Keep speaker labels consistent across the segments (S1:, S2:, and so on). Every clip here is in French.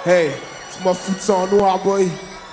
S1: Hey, tu m'as foutu ça en noir, boy.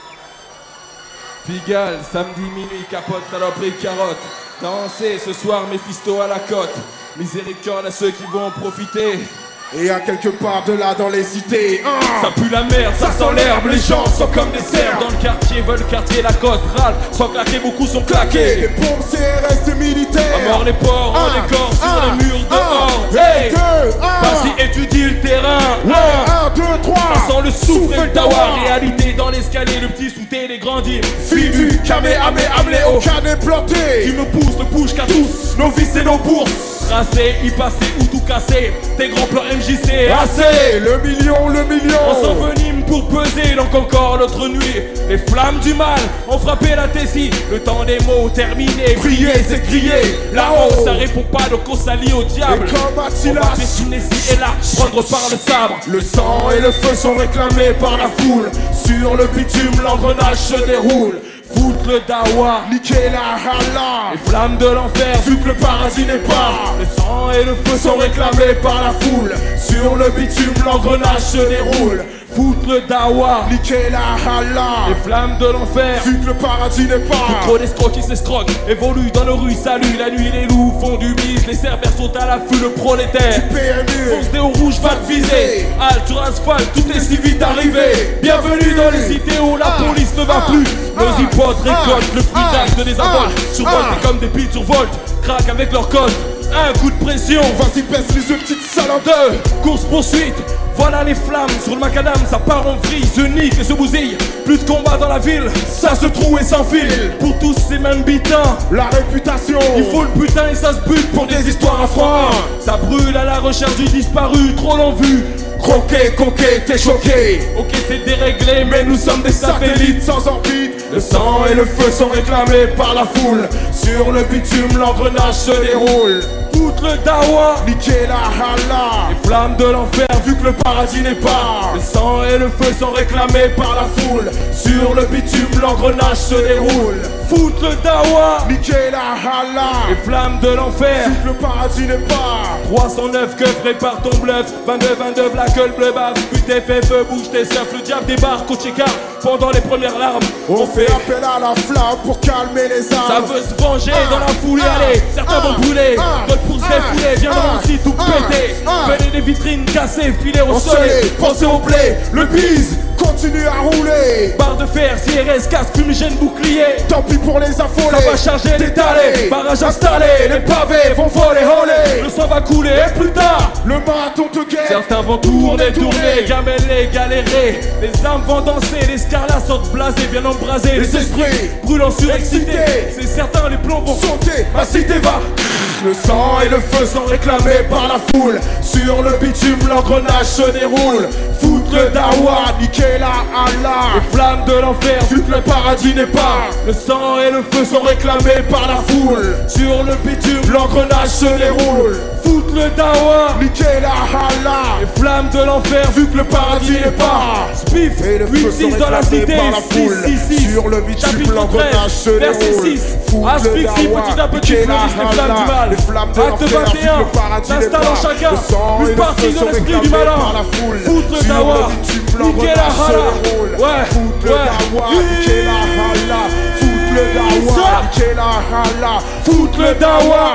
S2: Pigalle, samedi minuit, capote, saloperie, carotte. Danser ce soir, Mephisto à la côte. Miséricorde à ceux qui vont en profiter.
S1: Et à quelque part de là dans les cités,
S2: ça pue la merde, ça sent l'herbe, les gens sont comme des cerfs. Dans le quartier, veulent quartier, la côte râle. Sans claquer, beaucoup sont claqués.
S1: Les pompes CRS militaires.
S2: À mort les porcs, on les corps sur les murs dehors. Hey, vas-y, étudie le terrain.
S1: 1, 2, 3.
S2: Ça sent le souffle et le tawa. Réalité dans l'escalier, le petit sous-té, les grandir.
S1: Fille du Kamehameha, au canet planté.
S2: Tu me pousses, le push qu'à tous, nos vices et nos bourses. Tracé, y passer ou tout casser. Tes grands plans MJC.
S1: Assez, le million.
S2: On s'envenime pour peser, donc encore l'autre nuit. Les flammes du mal ont frappé la Tessie. Le temps des mots terminé. Prier, c'est crier. Là-haut, ça répond pas, donc on s'allie au diable.
S1: Et comme
S2: on va pétiner ci et là, prendre par le sabre.
S1: Le sang et le feu sont réclamés par la foule. Sur le bitume, l'engrenage se déroule.
S2: Foutre le dawa,
S1: niquer la hala.
S2: Les flammes de l'enfer,
S1: vu que le paradis n'est pas.
S2: Le sang et le feu
S1: sont réclamés par la foule. Sur le bitume, l'engrenage se déroule.
S2: Foutre le dawa,
S1: niquer la hala.
S2: Les flammes de l'enfer,
S1: vu que le paradis n'est pas.
S2: Trop d'escrocs qui s'escroquent, évoluent dans nos rues, salut. La nuit les loups font du bise, les cerbères sont à l'affût, le prolétaire
S1: du PMU.
S2: Fonce des hauts rouges, va te viser. Halte sur asphalte, tout est si vite arrivé. Bienvenue dans les cités où la police ne va plus. Nos hypothèques récoltent le fruit d'actes des avols. Survoltés comme des piles sur Volt, craquent avec leur code. Un coup de pression,
S1: vas-y baisse les yeux petite salope.
S2: Course poursuite, voilà les flammes sur le macadam, ça part en vrille, se nique et se bousille. Plus de combat dans la ville, ça se trouve et s'enfile. Pour tous ces mêmes bitins,
S1: la réputation.
S2: Il faut le butin et ça se bute pour des histoires à franc. Ça brûle à la recherche du disparu, trop l'ont vu.
S1: Croqué, coqué, t'es choqué.
S2: Ok c'est déréglé, mais nous sommes des satellites
S1: sans orbite. Le sang et le feu sont réclamés par la foule. Sur le bitume, l'engrenage se déroule.
S2: Foutre le dawa,
S1: niquer la hala.
S2: Les flammes de l'enfer,
S1: vu que le paradis n'est pas.
S2: Le sang et le feu sont réclamés par la foule.
S1: Sur le bitume, l'engrenage se déroule.
S2: Foutre le dawa,
S1: niquer la hala.
S2: Les flammes de l'enfer,
S1: vu que le paradis n'est pas.
S2: 309 que prépare ton bluff. 22 la gueule bleu bave. Putain fais feu, bouge tes seufs. Le diable débarque au check-out pendant les premières larmes.
S1: On fait appel à la flamme pour calmer les âmes.
S2: Ça veut se venger dans la foule, allez. Certains vont brûler, d'autres pour se défouler. Viendront aussi tout péter. Venez des vitrines cassées, filer au soleil.
S1: Pensez au blé, le bise continue à rouler.
S2: Barre de fer, CRS, casque, fumigène, bouclier.
S1: Tant pis pour les affolés.
S2: Ça va charger, détaler. Barrage installé, les pavés vont voler, voler. Le sang va couler, et plus tard
S1: le marathon te guette.
S2: Certains vont tourner, gameler, galérer. Les âmes vont danser, les scarlats sortent blasés, bien embrasés.
S1: Les esprits
S2: brûlants surexcités. C'est certain, les plombs vont
S1: sauter. Ma cité va. Le sang et le feu sont réclamés par la foule. Sur le bitume, l'engrenage se déroule. Foutre le dawa, niquer la Allah.
S2: Les flammes de l'enfer,
S1: vu que le paradis n'est pas.
S2: Le sang et le feu
S1: sont réclamés par la foule.
S2: Sur le bitume,
S1: l'engrenage se déroule.
S2: Foutre le dawa,
S1: niquer la Allah.
S2: Les flammes de l'enfer,
S1: vu que le paradis n'est pas.
S2: Spiff,
S1: et le feu sont
S2: dans la cité,
S1: par la foule.
S2: 6,
S1: sur le bitume, l'engrenage se déroule.
S2: Asphyxie, petit à petit, fleurissent les flammes du mal.
S1: Les flammes de
S2: Acte 21, s'installe en chacun. Une partie de l'esprit du malin. Foutre le dawa, niquer la hala. Ouais,
S1: foutre le dawa, niquer la hala. Foutre le dawa, niquer la hala.
S2: Foutre le dawa.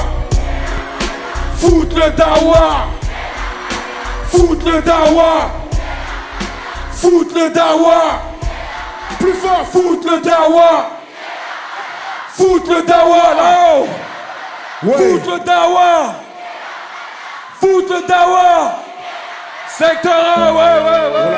S2: Foutre le dawa. Foutre le dawa. Foutre le dawa.
S1: Plus fort,
S2: foutre le dawa. Foutre le dawa là-haut. Foutre le dawa. Foutre le dawa. Secteur 1, ouais.